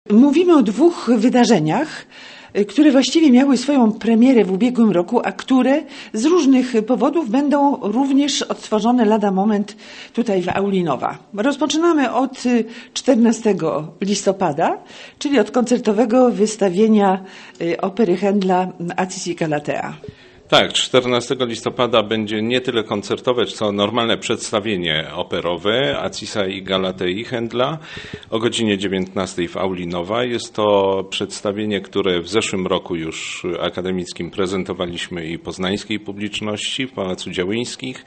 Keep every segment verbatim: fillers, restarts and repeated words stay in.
Mówimy o dwóch wydarzeniach, które właściwie miały swoją premierę w ubiegłym roku, a które z różnych powodów będą również odtworzone lada moment tutaj w Auli Nowa. Rozpoczynamy od czternastego listopada, czyli od koncertowego wystawienia opery Händla Acis i Galatea. Tak, czternastego listopada będzie nie tyle koncertowe, co normalne przedstawienie operowe Acisa i Galatei Händla o godzinie dziewiętnastej w Auli Nowa. Jest to przedstawienie, które w zeszłym roku już akademickim prezentowaliśmy i poznańskiej publiczności w Pałacu Działyńskich,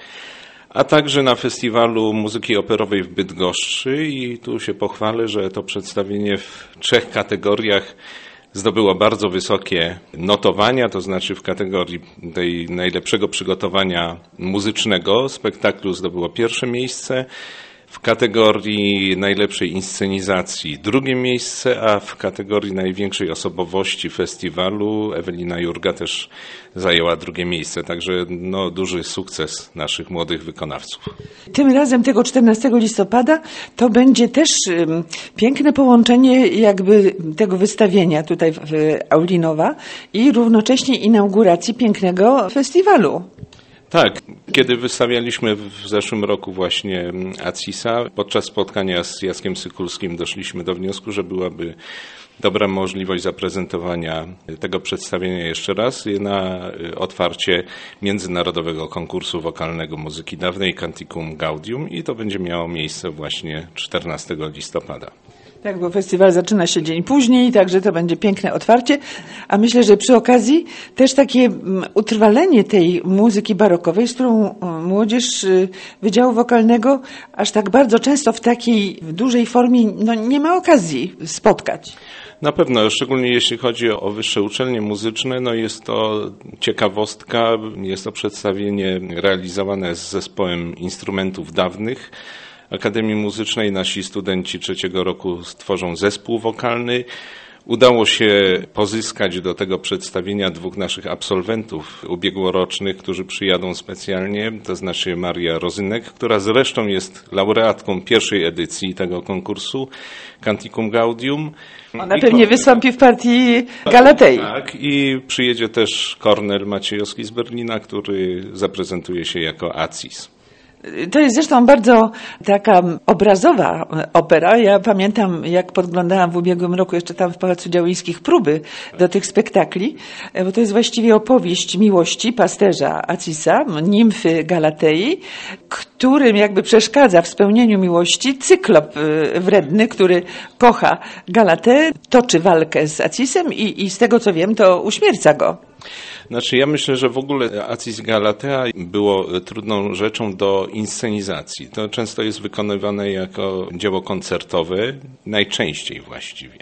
a także na Festiwalu Muzyki Operowej w Bydgoszczy i tu się pochwalę, że to przedstawienie w trzech kategoriach zdobyło bardzo wysokie notowania, to znaczy w kategorii tej najlepszego przygotowania muzycznego spektaklu zdobyło pierwsze miejsce, w kategorii najlepszej inscenizacji drugie miejsce, a w kategorii największej osobowości festiwalu Ewelina Jurga też zajęła drugie miejsce. Także no, duży sukces naszych młodych wykonawców. Tym razem tego czternastego listopada to będzie też um, piękne połączenie jakby tego wystawienia tutaj w, w Auli Nowa i równocześnie inauguracji pięknego festiwalu. Tak, kiedy wystawialiśmy w zeszłym roku właśnie Acisa, podczas spotkania z Jackiem Sykulskim doszliśmy do wniosku, że byłaby dobra możliwość zaprezentowania tego przedstawienia jeszcze raz na otwarcie międzynarodowego konkursu wokalnego muzyki dawnej Canticum Gaudium i to będzie miało miejsce właśnie czternastego listopada. Tak, bo festiwal zaczyna się dzień później, także to będzie piękne otwarcie, a myślę, że przy okazji też takie utrwalenie tej muzyki barokowej, z którą młodzież Wydziału Wokalnego aż tak bardzo często w takiej w dużej formie no, nie ma okazji spotkać. Na pewno, szczególnie jeśli chodzi o wyższe uczelnie muzyczne, no jest to ciekawostka, jest to przedstawienie realizowane z zespołem instrumentów dawnych Akademii Muzycznej. Nasi studenci trzeciego roku stworzą zespół wokalny. Udało się pozyskać do tego przedstawienia dwóch naszych absolwentów ubiegłorocznych, którzy przyjadą specjalnie, to znaczy Maria Rozynek, która zresztą jest laureatką pierwszej edycji tego konkursu Canticum Gaudium. Ona I pewnie wystąpi w partii Galatei. Tak, i przyjedzie też Kornel Maciejowski z Berlina, który zaprezentuje się jako Acis. To jest zresztą bardzo taka obrazowa opera. Ja pamiętam, jak podglądałam w ubiegłym roku jeszcze tam w Pałacu Działyńskich próby do tych spektakli, bo to jest właściwie opowieść miłości pasterza Acisa, nimfy Galatei, którym jakby przeszkadza w spełnieniu miłości cyklop wredny, który kocha Galateę, toczy walkę z Acisem i, i z tego co wiem, to uśmierca go. Znaczy ja myślę, że w ogóle Acis Galatea było trudną rzeczą do inscenizacji. To często jest wykonywane jako dzieło koncertowe, najczęściej właściwie.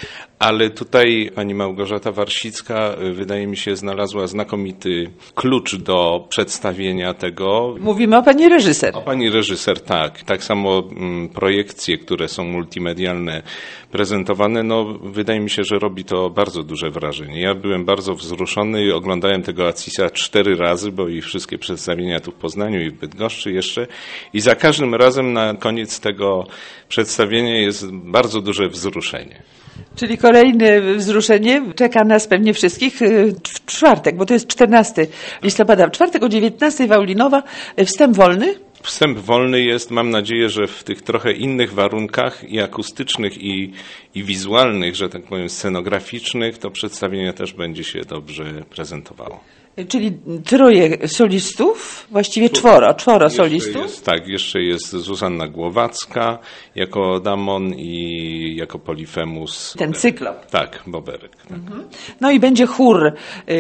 Ale tutaj pani Małgorzata Warsicka, wydaje mi się, znalazła znakomity klucz do przedstawienia tego. Mówimy o pani reżyser. O pani reżyser, tak. Tak samo mm, projekcje, które są multimedialne, prezentowane, no wydaje mi się, że robi to bardzo duże wrażenie. Ja byłem bardzo wzruszony i oglądałem tego Acisa cztery razy, bo i wszystkie przedstawienia tu w Poznaniu i w Bydgoszczy jeszcze. I za każdym razem na koniec tego przedstawienia jest bardzo duże wzruszenie. Czyli kolejne wzruszenie czeka nas pewnie wszystkich w czwartek, bo to jest czternastego listopada. W czwartek o dziewiętnastej w Auli Nowa. Wstęp wolny? Wstęp wolny jest, mam nadzieję, że w tych trochę innych warunkach i akustycznych i, i wizualnych, że tak powiem scenograficznych, to przedstawienie też będzie się dobrze prezentowało. Czyli troje solistów, właściwie czworo, czworo jeszcze solistów. Jest, tak, jeszcze jest Zuzanna Głowacka jako Damon i jako Polifemus. Ten cyklop. Tak, Boberek. Tak. Mhm. No i będzie chór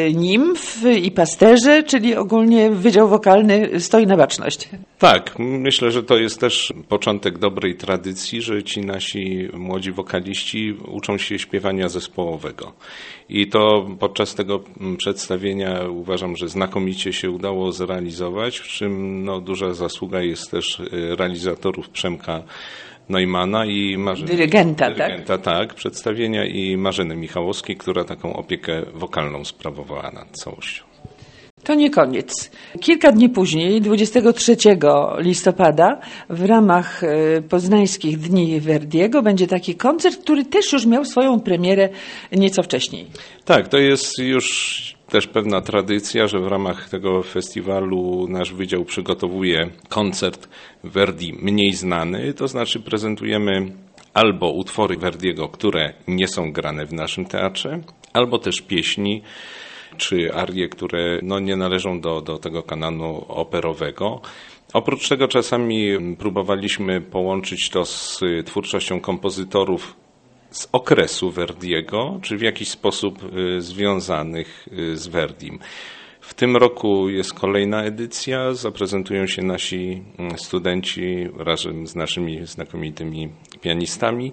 nimf i pasterze, czyli ogólnie Wydział Wokalny stoi na baczność. Tak, myślę, że to jest też początek dobrej tradycji, że ci nasi młodzi wokaliści uczą się śpiewania zespołowego. I to podczas tego przedstawienia uważam, że znakomicie się udało zrealizować, w czym no, duża zasługa jest też realizatorów Przemka Neumana i Marzeny, dyrygenta, dyrygenta tak? tak, przedstawienia i Marzeny Michałowskiej, która taką opiekę wokalną sprawowała nad całością. To nie koniec. Kilka dni później, dwudziestego trzeciego listopada, w ramach Poznańskich Dni Verdiego będzie taki koncert, który też już miał swoją premierę nieco wcześniej. Tak, to jest już też pewna tradycja, że w ramach tego festiwalu nasz wydział przygotowuje koncert Verdi mniej znany, to znaczy prezentujemy albo utwory Verdiego, które nie są grane w naszym teatrze, albo też pieśni czy arie, które no, nie należą do, do tego kanonu operowego. Oprócz tego czasami próbowaliśmy połączyć to z twórczością kompozytorów z okresu Verdiego, czy w jakiś sposób związanych z Verdim. W tym roku jest kolejna edycja, zaprezentują się nasi studenci razem z naszymi znakomitymi pianistami.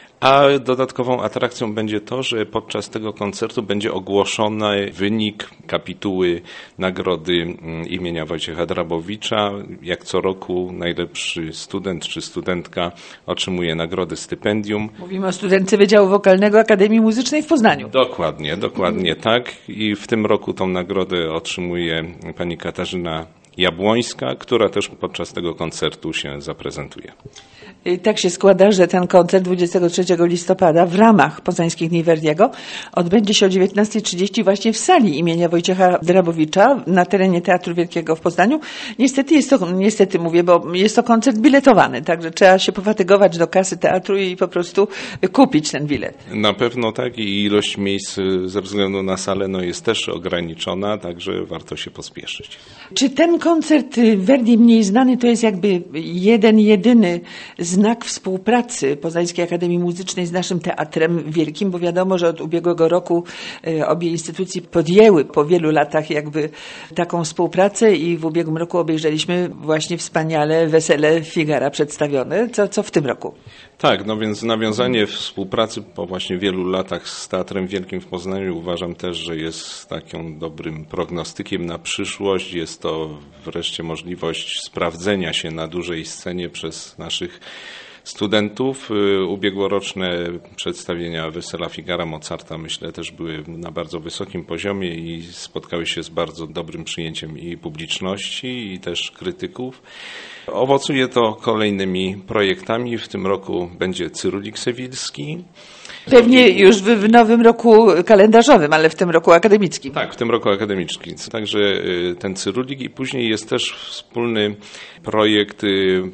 A dodatkową atrakcją będzie to, że podczas tego koncertu będzie ogłoszony wynik kapituły nagrody imienia Wojciecha Drabowicza. Jak co roku najlepszy student czy studentka otrzymuje nagrodę stypendium. Mówimy o studentce Wydziału Wokalnego Akademii Muzycznej w Poznaniu. Dokładnie, dokładnie tak. I w tym roku tą nagrodę otrzymuje pani Katarzyna Jabłońska, która też podczas tego koncertu się zaprezentuje. I tak się składa, że ten koncert dwudziestego trzeciego listopada w ramach Poznańskich Dni Verdiego odbędzie się o dziewiętnasta trzydzieści właśnie w sali imienia Wojciecha Drabowicza na terenie Teatru Wielkiego w Poznaniu. Niestety jest to, niestety mówię, bo jest to koncert biletowany, także trzeba się pofatygować do kasy teatru i po prostu kupić ten bilet. Na pewno tak i ilość miejsc ze względu na salę no, jest też ograniczona, także warto się pospieszyć. Czy ten koncert Verdi mniej znany to jest jakby jeden, jedyny znak współpracy Poznańskiej Akademii Muzycznej z naszym Teatrem Wielkim, bo wiadomo, że od ubiegłego roku obie instytucje podjęły po wielu latach jakby taką współpracę i w ubiegłym roku obejrzeliśmy właśnie wspaniale Wesele Figara przedstawione. Co, co w tym roku? Tak, no więc nawiązanie współpracy po właśnie wielu latach z Teatrem Wielkim w Poznaniu uważam też, że jest takim dobrym prognostykiem na przyszłość. Jest to wreszcie możliwość sprawdzenia się na dużej scenie przez naszych studentów. Ubiegłoroczne przedstawienia Wesela Figara Mozarta myślę też były na bardzo wysokim poziomie i spotkały się z bardzo dobrym przyjęciem i publiczności i też krytyków. Owocuje to kolejnymi projektami. W tym roku będzie Cyrulik Sewilski. Pewnie już w, w nowym roku kalendarzowym, ale w tym roku akademickim. Tak, w tym roku akademickim. Także ten Cyrulik i później jest też wspólny projekt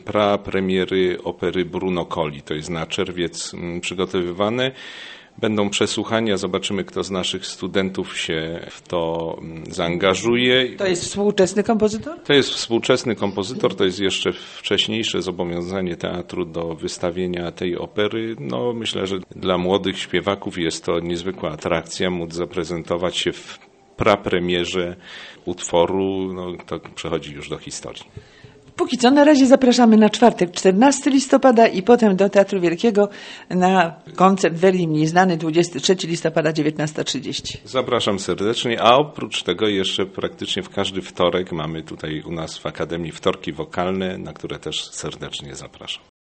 prapremiery opery Bruno Colli. To jest na czerwiec przygotowywane. Będą przesłuchania, zobaczymy, kto z naszych studentów się w to zaangażuje. To jest współczesny kompozytor? To jest współczesny kompozytor, to jest jeszcze wcześniejsze zobowiązanie teatru do wystawienia tej opery. No, myślę, że dla młodych śpiewaków jest to niezwykła atrakcja, móc zaprezentować się w prapremierze utworu, no, to przechodzi już do historii. Póki co na razie zapraszamy na czwartek, czternastego listopada i potem do Teatru Wielkiego na koncert Verdi mniej znany dwudziestego trzeciego listopada dziewiętnasta trzydzieści. Zapraszam serdecznie, a oprócz tego jeszcze praktycznie w każdy wtorek mamy tutaj u nas w Akademii wtorki wokalne, na które też serdecznie zapraszam.